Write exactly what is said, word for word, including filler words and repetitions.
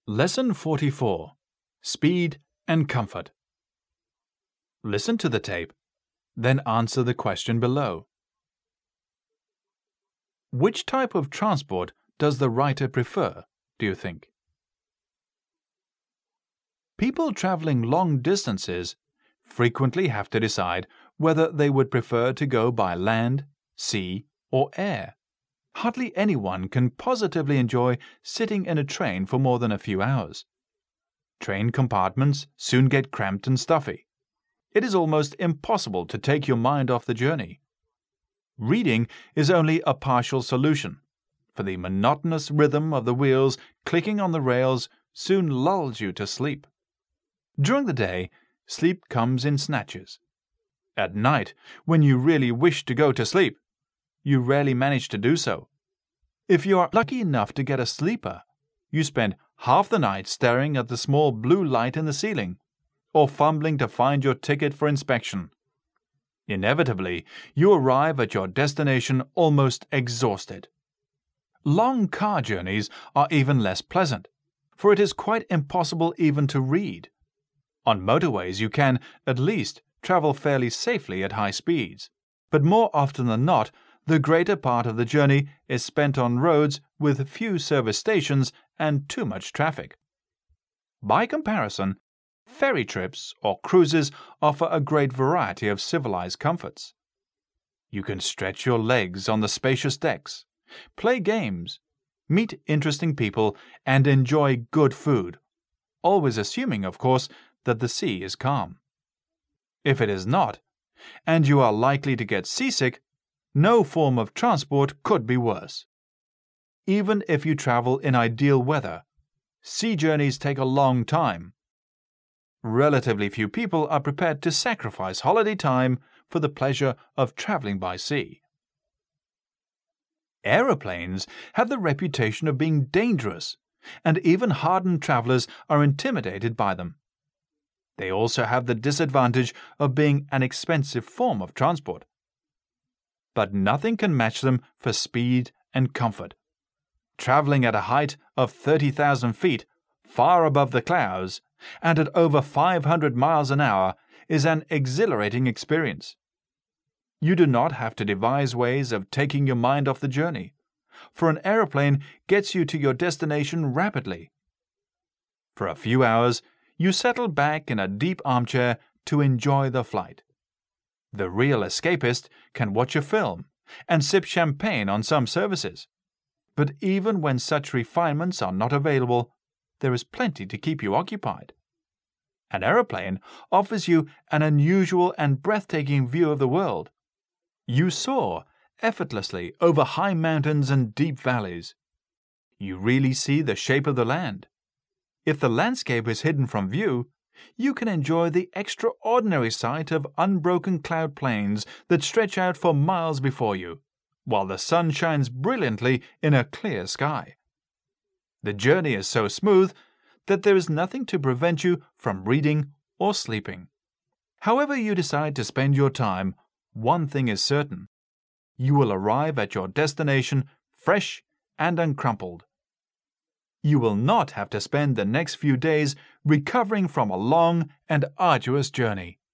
Lesson forty-four. Speed and Comfort. Listen to the tape, then answer the question below. Which type of transport does the writer prefer, do you think? People traveling long distances frequently have to decide whether they would prefer to go by land, sea, or air. Hardly anyone can positively enjoy sitting in a train for more than a few hours. Train compartments soon get cramped and stuffy. It is almost impossible to take your mind off the journey. Reading is only a partial solution, for the monotonous rhythm of the wheels clicking on the rails soon lulls you to sleep. During the day, sleep comes in snatches. At night, when you really wish to go to sleep, you rarely manage to do so. If you are lucky enough to get a sleeper, you spend half the night staring at the small blue light in the ceiling, or fumbling to find your ticket for inspection. Inevitably, you arrive at your destination almost exhausted. Long car journeys are even less pleasant, for it is quite impossible even to read. On motorways you can, at least, travel fairly safely at high speeds, but more often than not, the greater part of the journey is spent on roads with few service stations and too much traffic. By comparison, ferry trips or cruises offer a great variety of civilized comforts. You can stretch your legs on the spacious decks, play games, meet interesting people, and enjoy good food, always assuming, of course, that the sea is calm. If it is not, and you are likely to get seasick, no form of transport could be worse. Even if you travel in ideal weather, sea journeys take a long time. Relatively few people are prepared to sacrifice holiday time for the pleasure of traveling by sea. Aeroplanes have the reputation of being dangerous, and even hardened travelers are intimidated by them. They also have the disadvantage of being an expensive form of transport. But nothing can match them for speed and comfort. Traveling at a height of thirty thousand feet, far above the clouds, and at over five hundred miles an hour is an exhilarating experience. You do not have to devise ways of taking your mind off the journey, for an aeroplane gets you to your destination rapidly. For a few hours, you settle back in a deep armchair to enjoy the flight. The real escapist can watch a film and sip champagne on some services. But even when such refinements are not available, there is plenty to keep you occupied. An aeroplane offers you an unusual and breathtaking view of the world. You soar effortlessly over high mountains and deep valleys. You really see the shape of the land. If the landscape is hidden from view, you can enjoy the extraordinary sight of unbroken cloud plains that stretch out for miles before you, while the sun shines brilliantly in a clear sky. The journey is so smooth that there is nothing to prevent you from reading or sleeping. However you decide to spend your time, one thing is certain. You will arrive at your destination fresh and uncrumpled. You will not have to spend the next few days recovering from a long and arduous journey.